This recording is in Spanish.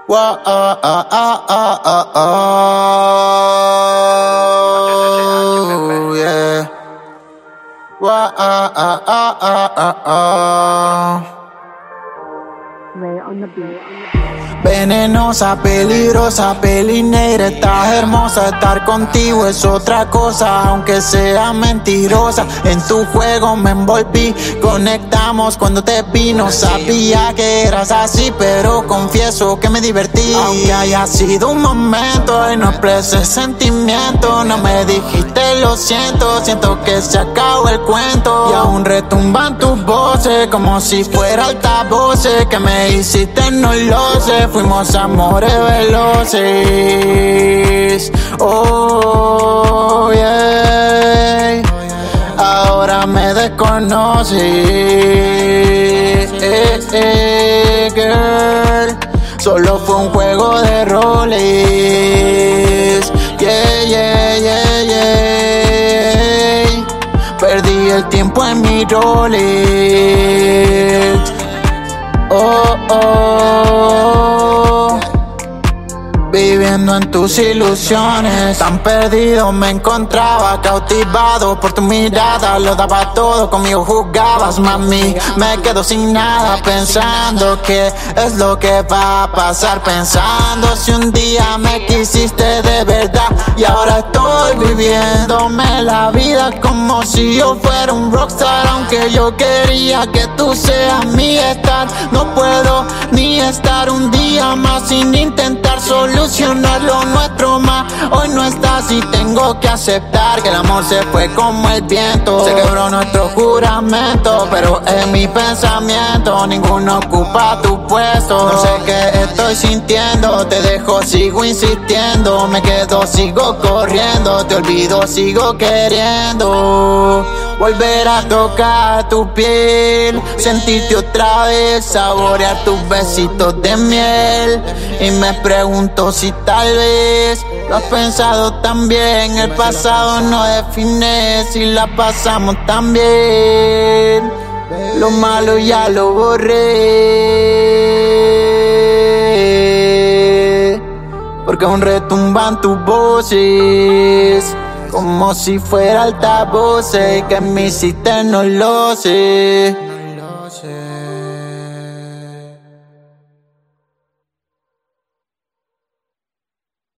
Whoa, yeah. Whoa, Ray on the beat. Venenosa, peligrosa, pelinegra, estás hermosa. Estar contigo es otra cosa, aunque sea mentirosa. En tu juego me envolví, conectamos cuando te vi. No sabía que eras así, pero confieso que me divertí. Aunque haya sido un momento y no expresé sentimiento, no me dijiste lo siento, siento que se acabó el cuento. Y aún retumban tus voces como si fuera altavoces. Que me hiciste no lo sé, fuimos amores veloces. Oh, yeah. Ahora me desconoces, girl. Solo fue un juego de roles. Yeah, yeah, yeah, yeah. Perdí el tiempo en mi roles. Oh, oh, viviendo en tus ilusiones. Tan perdido me encontraba, cautivado por tu mirada. Lo daba todo, conmigo jugabas, mami. Me quedo sin nada, pensando qué es lo que va a pasar. Pensando si un día me quisiste de verdad. Y ahora estoy viviéndome la vida como si yo fuera un rockstar. Aunque yo quería que tú seas mi star, no puedo ni estar un día más sin intentar solucionar lo nuestro más. Hoy no estás y tengo que aceptar que el amor se fue como el viento. Se quebró nuestro juramento, pero en mi pensamiento ninguno ocupa tu puesto. No sé qué estoy sintiendo, te dejo, sigo insistiendo. Me quedo, sigo corriendo, te olvido, sigo queriendo volver a tocar tu piel, sentirte otra vez, saborear tus besitos de miel. Y me pregunto si tal vez lo has pensado también. El pasado no define si la pasamos tan bien. Lo malo ya lo borré, porque aún retumban tus voces como si fuera altavoces. Que me hiciste no lo sé.